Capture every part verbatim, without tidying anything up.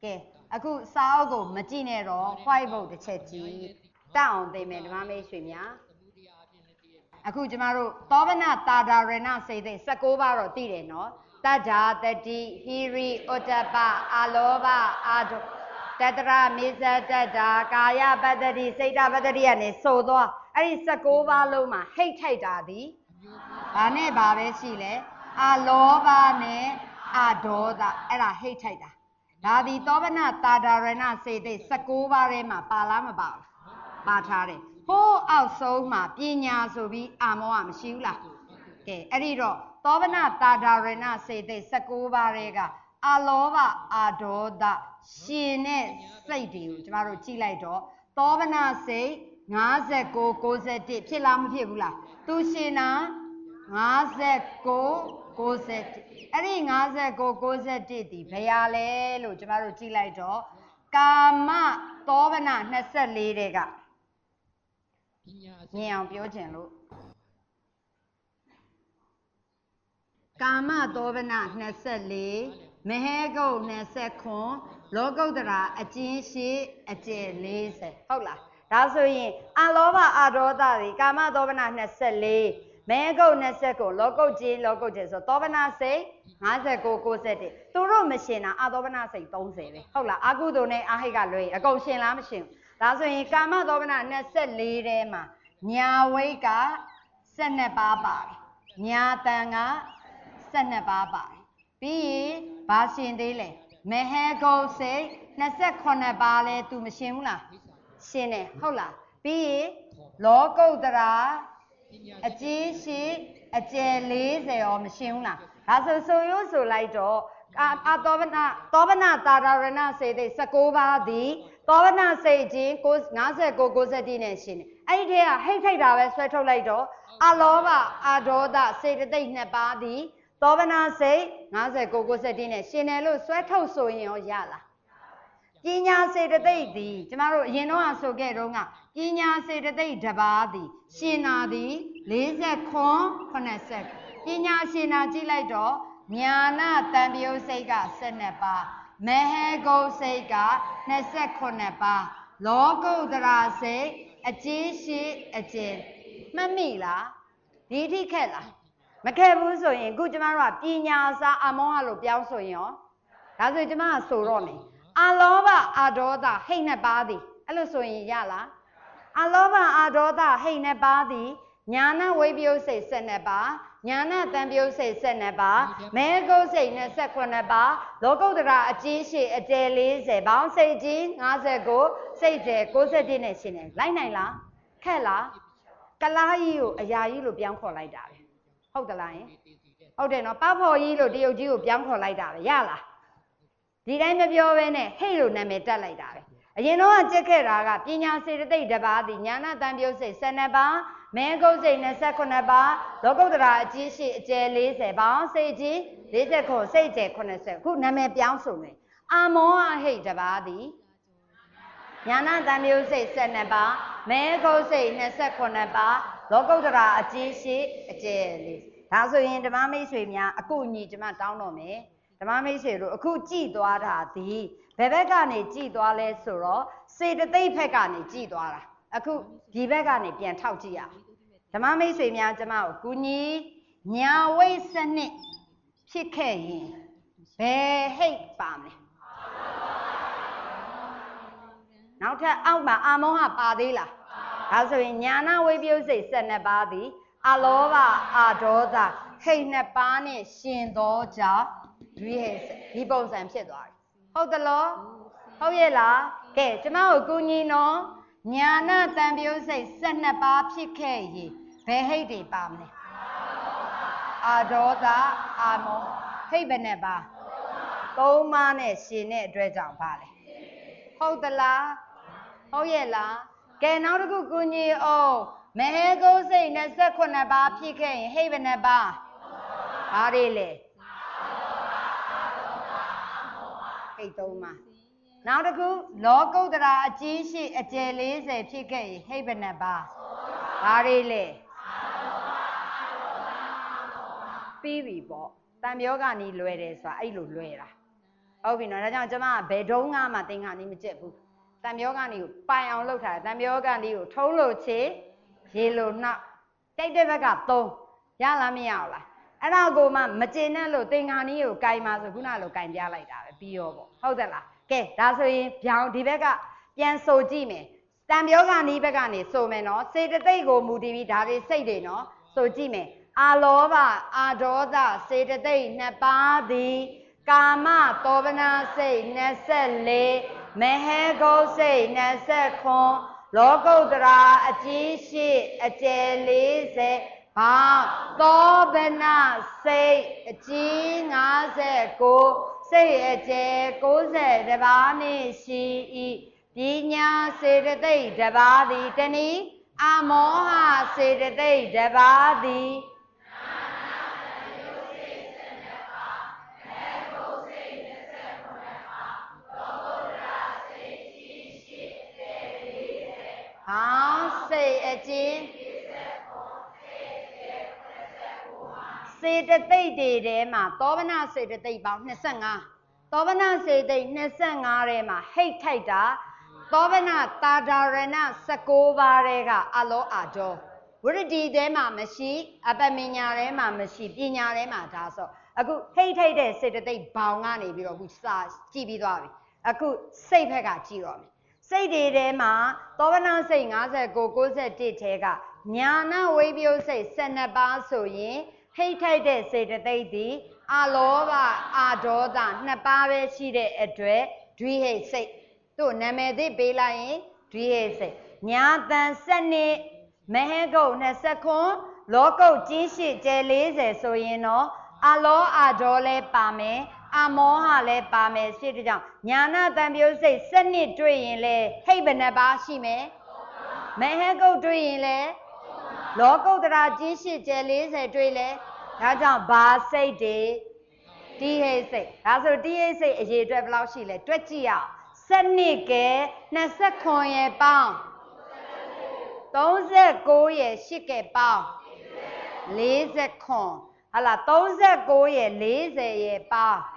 Okay. Aku sao machine ro white board the chechi down they made mamma swimya. Aku jamaro Tovana Tada Rena say they Sakova or Tide no Taja Tati Hiri Otapa Alova Ado Tatra Misa Taja Kaya Badadi Seda Badadiane Sodo Ari Sakova Loma Hey Taidadi Ane Babe Sile Alova ne Adoda Era Hey Taida. Nadi Tovana Tada Rena say they Sakova Rema Palama Bao Batare. Ho also ma pinya so be amo am shula. Okay, Erido, Tovana Tada Rena say they Sakova Rega, Alova Adoda, Shine Sadi, Jamaru Chilato, Tovana say, Naze go goes at it, Chilam Hibula, Tushina, Naze go goes at it, Eri Naze go goes at it, Payale, Jamaru Chilato, Kama, Tovana, Nessa Ledega. Now, Biogeno Kama Dovana Nessali, Mehego Nessecon, Logo dra, a jinshi, a jelly, Hola. That's why Alova Adoda, Kama Dovana Nessali, Mehego Nesseco, Logo G, Logo J, so Dovana say, Nazago Cossetti, Turo machine, Adovana say, don't say, Hola, Agudone, Ahiga, a go shin la machine. That's why Kama Dovana Nessali, Rema. Nya weka sene baba nya tanga sene baba bi ba shin de le mehe go se twenty-seven ba le tu ma shin bu la shin ne hout la bi lo gou tara a ji shi a jie fortyရောမရှင်းဘူးလားဒါဆိုဆိုရိုးဆိုလိုက်တော့အာတောဗနာတောဗနာတာရဏစေတိnineteenပါးသည်တောဗနာစေခြင်းfifty-nine 90နဲ့ရှင်းတယ်အဲ့ဒီထဲကဟိတ်ထိတ်တာပဲဆွဲထုတ်လိုက်တော့အလောဘအဒေါသစေတသိက်နှစ်ပါးသည်တောဗနာစေninety 90နဲ့ရှင်းတယ်လို့ဆွဲထုတ်ဆိုရင်ရောရလားပညာစေတသိက်သည်ကျမတို့အရင်တော့ဆိုခဲ့တော့ကပညာစေတသိက်တစ်ပါးသည်ရှင်းတာသည်forty-nine ပညာရှင်နာကြည့်လိုက်တော့ညာနာတံပယုတ်စိတ်ကtwelveပါးမဟေဂုတ်စိတ်ကtwenty-sevenပါးလောကုတ္တရာစိတ်အကြီးရှိအကျဉ်မှတ်မိလားဒီထိခက်လားမခက်ဘူးဆိုရင်အခုကျမတို့ကပညာစာအမောဟလို့ပြောင်းဆိုရင်ရောဒါဆိုကျမကဆိုတော့မယ်အလောဘအဒေါသဟိတ်နှစ်ပါးသည်အဲ့လိုဆိုရင်ရလားအလောဘအဒေါသဟိတ်နှစ်ပါးသည်ညာနာဝိပယုတ်စိတ်twelveပါးညာနာတံပယုတ်စိတ်twelveပါးမဲကုတ်စိတ်twenty-sevenပါးလောကုတ္တရာအကြီးရှိအကျယ်fortyဘောင်းစိတ်ကြီးfifty-nineစိတ်ကျယ်ninetyနဲ့ရှင်းတယ်လိုက်နိုင်လားခက်လားကလားကြီးကိုအရာကြီးလို့ပြောင်းခေါ်လိုက်တာပဲဟုတ်သလားယင်ဟုတ်တယ်နော်ပဖော်ကြီးလို့တရုတ်ကြီးကိုပြောင်းခေါ်လိုက်တာပဲရလားဒီတိုင်းမပြောဘဲနဲ့ဟိတ်လို့နာမည်တက်လိုက်တာပဲအရင်တော့ကြက်ခဲ့တာကပညာစေတသိက်တစ်ပါးသည်ညာနာတံပယုတ်စိတ်twelveပါးမဲကုတ်စိတ်twenty-sevenပါးလောကုတ္တရာအကြီးရှိအကျယ်fortyဘောင်းစိတ်ကြီးforty-nineစိတ်ကျယ်eightyခုနာမည်ပြောင်းဆိုမယ်အာမောဟဟိတ်တစ်ပါးသည်ညာနာတံပယုတ်စိတ်twelveပါးမဲကုတ်စိတ်twenty-sevenပါးလောကုတ္တရာအကြီးရှိအကျယ်40ဒါဆိုရင်ဓမ္မမိတ်ဆွေများအခုညီကျမတောင်းတော့မယ်ဓမ္မမိတ်ဆွေတို့အခုကြည်သွားတာသည်ဘယ်ဘက်ကနေကြည်သွားလဲဆိုတော့စေတသိက်ဘက်ကနေကြည်သွားတာအခုဒီဘက်ကနေပြန်ထောက်ကြည့်ရဓမ္မမိတ်ဆွေများကျမကိုကူညီညာဝိစနစ်ဖြစ်ခဲ့ရင်ဘယ်ဟိတ်ပါမလဲနောက်ထပ်အောက်မှာအာမောဟပါသေးလားဒါဆိုရင်ညာနာဝိပယုတ်စိတ်twelveပါးသည်အလောဘအဒေါသဟိတ်နှစ်ပါးနဲ့ရှင်သောကြောင့်ဒီဟိတ်ဒီပုံစံဖြစ်သွားတယ်ဟုတ်သလားဟုတ်ရဲ့လားကဲကျမကိုကူညီနော်ညာနာတံပယုတ်စိတ်twelveပါးဖြစ်ခဲ့ရင်ဘယ်ဟိတ်တွေပါမလဲအာဒေါသအာမောဟိတ်ဘယ်နဲ့ပါသုံးပါးနဲ့ရှင်တဲ့အတွက်ကြောင့်ပါလေဟုတ်သလားဟုတ်ရဲ့လားကဲနောက်တစ်ခုကူညီအောင်မဟေကုတ်စိတ်twenty-sevenပါးဖြစ်ခဲ့ရင်ဟိတ်ဘယ်နဲ့ပါဘာတွေလဲဟိတ်သုံးပါးနောက်တစ်ခုလောကုတ္တရာအကြီးရှိအကျယ်fortyဖြစ်ခဲ့ရင်ဟိတ်ဘယ်နဲ့ပါဘာတွေလဲပြီးပြီပေါ့တန်ပြောကနေလွယ်တယ်ဆိုတာအဲ့လိုလွယ်တာဟဟုတ်ပြီနော်ဒါကြောင့်ကျမကဘယ်တုန်းကမှသင်္ခါနီးမကျက်ဘူးတံပြောကနေကိုပိုင်အောင်လုပ်ထားတယ်တံပြောကနေကိုထုံးလို့ချေရေလို့နှောက်တိုက်တဲ့ဘက်ကသုံးရလားမရဘူးလားအဲ့ဒါကိုမှမကျင်နဲ့လို့သင်္ခါနီးကိုကင်ပါဆိုခုနလိုကင်ပြလိုက်တာပဲပြီးရောပေါ့ဟုတ်တယ်လားကဲဒါဆိုရင်ဗျောင်ဒီဘက်ကပြန်ဆိုကြည့်မယ်တံပြောကနေဘက်ကနေဆိုမယ်နော်စေတသိက်ကိုမူတည်ပြီးဒါတွေစိတ်တွေနော်ဆိုကြည့်မယ်အာလောဘအာဒေါသစေတသိက်နှစ်ပါးသည်ကာမသောဗနာစိတ်၂၄မဟေဂုတ်စိတ်၂၉လောကုတ္တရာအကြီးရှိအကျယ်၄၀ဘာသောဗနာစိတ်အကြီး၅၉စိတ်အကျယ်၉၀တပါးနှင့်ရှိ၏ပညာစေတသိက်တပါးသည်တနည်းအမောဟစေတသိက်တပါးသည်ဟောင်းစိတ်အချင်းစေတသိက်တွေထဲမှာသောဗနာစေတသိက်ပေါင်း၂၅သောဗနာစေတသိက်၂၅ထဲမှာဟိတ်ထိုက်တာသောဗနာတာဒါရဏ၁၉ပါးထဲကအလောအာဒေါဝရတိထဲမှာမရှိအပမညာထဲမှာမရှိပညာထဲမှာဒါဆိုအခုဟိတ်ထိုက်တဲ့စေတသိက်ဘောင်ကနေပြီးတော့အခုစာကြည့်ပြီးသွားပြီအခုစိတ်ဘက်ကကြည့်တော့မယ်စိတ်တွေထဲမှာသောဗနာစိတ်၅၉ ၉၁ထဲကညာနာဝိပယုစိတ်၁၂ပါးဆိုရင်ဟိတ်ထိုက်တဲ့စေတသိက်သည်အလောဘအာဒေါသနှစ်ပါးပဲရှိတဲ့အတွက်ဒွိဟိတ်စိတ်တို့နာမည်သစ်ပေးလိုက်ရင်ဒွိဟိတ်စိတ်ညာတန်စနစ်မဟေဂုတ်၂၉လောကုတ်ကြီးရှိကျယ်၄၀ဆိုရင်တော့အလောအာဒေါလဲပါမယ်အမောဟလည်းပါမယ်ရှိတဲ့ကြောင့်ညာနာတန်ပြုစိတ်စနစ်တွေ့ရင်လေဟိတ်ဘယ်နှပါရှိမယ်မဟေဂုတ်တွေ့ရင်လေလောကုတ္တရာကြီးရှိကျယ်၄၀တွေ့လေဒါကြောင့်ဘာစိတ်တွေတိဟိတ်စိတ်ဒါဆိုတိဟိတ်စိတ်အရေအတွက်ဘယ်လောက်ရှိလဲတွက်ကြည့်အောင်စနစ်ကဲ၂၉ရဲ့ပေါင်း၃၉ရဲ့၈ကဲပေါင်း၄၉ဟာလား၃၉ရဲ့၄၀ရဲ့ပေါင်း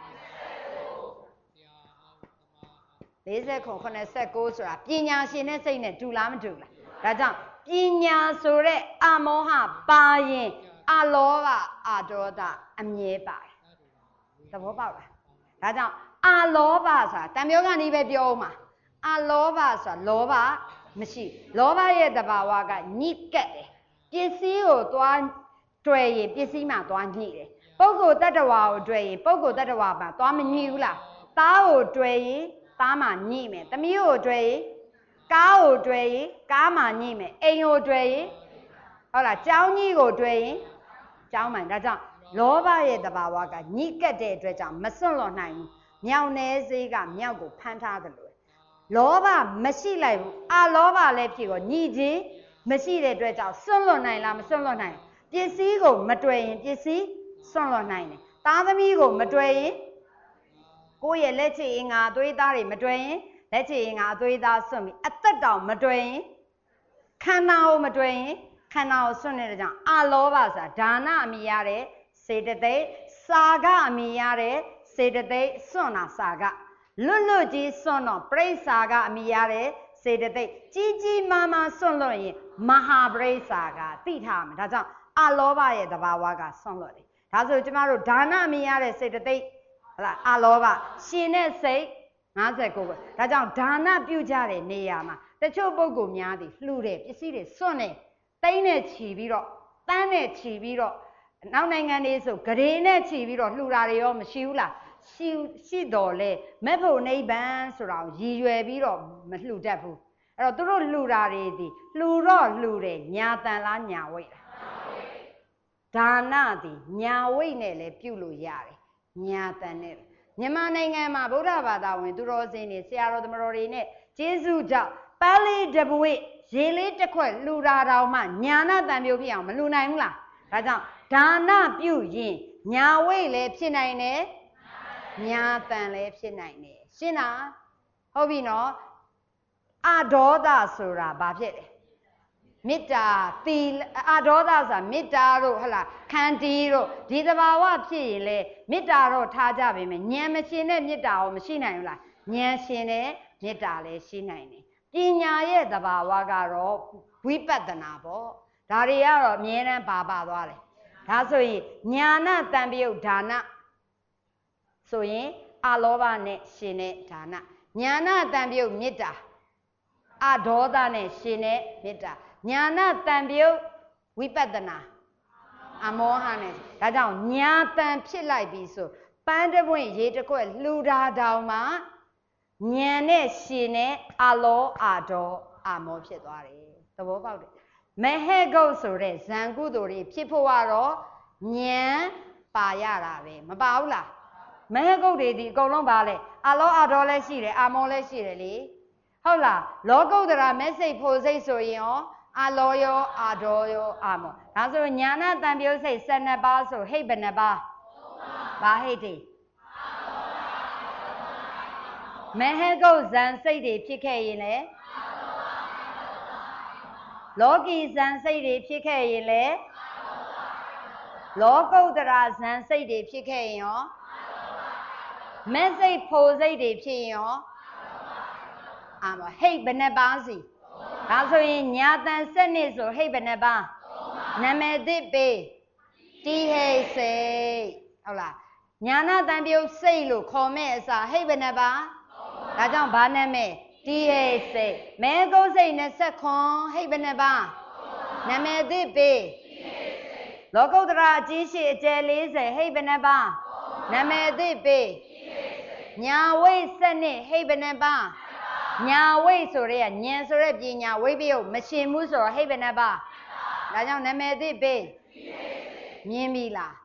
၄၉ ၉၉ဆိုတာပညာရှင်တဲ့စိတ်နဲ့တူလားမတူလားဒါကြောင့်ပညာဆိုတဲ့အမောဟပါရင်အလောဘအာဒေါသအမြဲပါတယ်သဘောပေါက်လားဒါကြောင့်အလောဘဆိုတာတံပြောကနေပဲပြောဦးမှာအလောဘဆိုတာလောဘမရှိလောဘရဲ့တဘာဝကညှိကက်တယ်ပစ္စည်းကိုသွားတွေ့ရင်ပစ္စည်းမှသွားညှိတယ်ပုဂ္ဂိုလ်တ attva ကိုတွေ့ရင်ပုဂ္ဂိုလ်တ attva မှာသွားမညှိဘူးလားသားကိုတွေ့ရင်သားမှညှိမယ်သမီးကိုတွေ့ရင်ကားကိုတွေ့ရင်ကားမှညှိမယ်အိမ်ကိုတွေ့ရင်ဟုတ်လားကျောင်းကြီးကိုတွေ့ရင်ကျောင်းမှဒါကြောင့်လောဘရဲ့တဘာဝကညှိကက်တဲ့အတွက်ကြောင့်မစွန့်လွတ်နိုင်ဘူးမြောင်နေစေးကမြောက်ကိုဖမ်းထားတယ်လို့လောဘမရှိလိုက်ဘူးအလောဘလည်းဖြစ်ကိုညှိခြင်းမရှိတဲ့အတွက်ကြောင့်စွန့်လွတ်နိုင်လားမစွန့်လွတ်နိုင်ပစ္စည်းကိုမတွေ့ရင်ပစ္စည်းစွန့်လွတ်နိုင်တယ်သားသမီးကိုမတွေ့ရင်ကိုယ့်ရဲ့လက်ချေအင်္ဂါအသွေးသားတွေမတွေ့ရင်လက်ချေအင်္ဂါအသွေးသားစွန့်ပြီးအသက်တောင်မတွေ့ရင်ခန္ဓာကိုမတွေ့ရင်ခန္ဓာကိုစွန့်နေတဲ့ကြောင့်အလောဘဆိုတာဒါနအမိရတဲ့စေတသိက်စာကအမိရတဲ့စေတသိက်စွန့်တာစာကလွတ်လွတ်ကြီးစွန့်တော့ပရိစ္ဆာကအမိရတဲ့စေတသိက်ကြီးကြီးမားမားစွန့်လို့ရင်မဟာပရိစ္ဆာကသိထားမှာဒါကြောင့်အလောဘရဲ့သဘာဝကစွန့်လို့တယ်ဒါဆိုကျမတို့ဒါနအမိရတဲ့စေတသိက်ဟုတ်လားအလောဘရှင်တဲ့စိတ်၅၉ခုဒါကြောင့်ဒါနပြုကြတဲ့နေရာမှာတချို့ပုဂ္ဂိုလ်များသည်လှူတယ်ပစ္စည်းတွေစွန့်နေတိမ့်နဲ့ချီပြီးတော့တန်းနဲ့ချီပြီးတော့နောက်နိုင်ငံတွေဆိုဂရေနဲ့ချီပြီးတော့လှူတာတွေရောမရှိဘူးလားရှိရှိတော်လဲမဲ့ဖို့နိဗ္ဗာန်ဆိုတာကိုရည်ရွယ်ပြီးတော့မလှူတတ်ဘူးအဲ့တော့သူတို့လှူတာတွေဒီလှူတော့လှူတယ်ညာတန်လားညာဝိတ်လားဒါနသည်ညာဝိတ်နဲ့လည်းပြုလို့ရတယ်ညာတန်နဲ့မြန်မာနိုင်ငံမှာဗုဒ္ဓဘာသာဝင်သူတော်စင်တွေဆရာတော်သမတော်တွေနဲ့ကျေးဇူးကြောင့်ပါဠိတပွေရေလေးတစ်ခွက်လှူတာတောင်မှညာနာတန်မျိုးဖြစ်အောင်မလှူနိုင်ဘူးလားဒါကြောင့်ဒါနပြုရင်ညာဝိတ်လည်းဖြစ်နိုင်တယ်ညာတန်လည်းဖြစ်နိုင်တယ်ရှင်းလားဟုတ်ပြီနော်အဒေါသဆိုတာဘာဖြစ်လဲမေတ္တာသီအဒေါသဆိုတာမေတ္တာတို့ဟလာခန္တီတို့ဒီသဘာဝဖြစ်ရင်လေမေတ္တာတော့ထားကြပါမယ်ဉာဏ်မရှင်တဲ့မေတ္တာရောမရှိနိုင်ဘူးလားဉာဏ်ရှင်တဲ့မေတ္တာလည်းရှိနိုင်တယ်ပညာရဲ့သဘာဝကတော့ဝိပဿနာပေါ့ဒါတွေကတော့အမြဲတမ်းပါပါသွားတယ်ဒါဆိုရင်ညာဏတံပြုတ်ဒါနဆိုရင်အလောဘနဲ့ရှင်တဲ့ဒါနညာဏတံပြုတ်မေတ္တာအဒေါသနဲ့ရှင်တဲ့မေတ္တာညာဏတံပြုတ်ဝိပဿနာအမောဟနဲ့ဒါကြောင့်ညာတံဖြစ်လိုက်ပြီဆိုပန်းတပွင့်ရေတစ်ခွက်လှူတာတောင်မှဉာဏ်နဲ့ရှင်နဲ့အလောအာဒေါအာမောဖြစ်သွားတယ်သဘောပေါက်တယ်မဟေဂုတ်ဆိုတဲ့ဇံကုသိုလ်တွေဖြစ်ဖို့ကတော့ဉာဏ်ပါရတာပဲမပါဘူးလားမဟေဂုတ်တွေဒီအကုန်လုံးပါလေအလောအာဒေါလည်းရှိတယ်အာမောလည်းရှိတယ်လေဟုတ်လားလောကုတ္တရာမက်စိတ်ဖို့စိတ်ဆိုရင်ရောအလောယောအာဒေါယောအာမောဒါဆိုညာဏတံပြုတ်စိတ်၁၂ပါးဆိုဟိတ်ဘယ်နှပါးဘာဟိတ်တွေမဟေကုတ်ဇံစိတ်တွေဖြစ်ခဲ့ရင်လေလောကီဇံစိတ်တွေဖြစ်ခဲ့ရင်လေလောကုတ္တရာဇံစိတ်တွေဖြစ်ခဲ့ရင်ရောမက်စိတ်ဖို့စိတ်တွေဖြစ်ရင်ရောအာမဟိတ်ဘယ်နှပါးစီဒါဆိုရင်ညာတန်စက်နှစ်ဆိုဟိတ်ဘယ်နှပါးနာမည်သစ်ပေးတိဟိတ်စိတ်ဟုတ်လားညာနာတန်ပြုတ်စိတ်လို့ခေါ်မဲ့အစားဟိတ်ဘယ်နှပါးဒါကြောင့်ဘာနာမည်တိဟိတ်စိတ်မဲကုတ်စိတ်နဲ့ဆက်ခွန်ဟိတ်ဘယ်နှပါးနာမည်သစ်ပေးလောကုတ္တရာအကြီးရှိအကျယ်၄၀ဟိတ်ဘယ်နှပါးနာမည်သစ်ပေးညာဝိစနစ်ဟိတ်ဘယ်နှပါးညာဝိဆိုရဲဉာဏ်ဆိုရဲပညာဝိပယုတ်မရှင်ဘူးဆိုတော့ဟိတ်ဘယ်နှပါးဒါကြောင့်နာမည်သစ်ပေးမြင်ပြီလား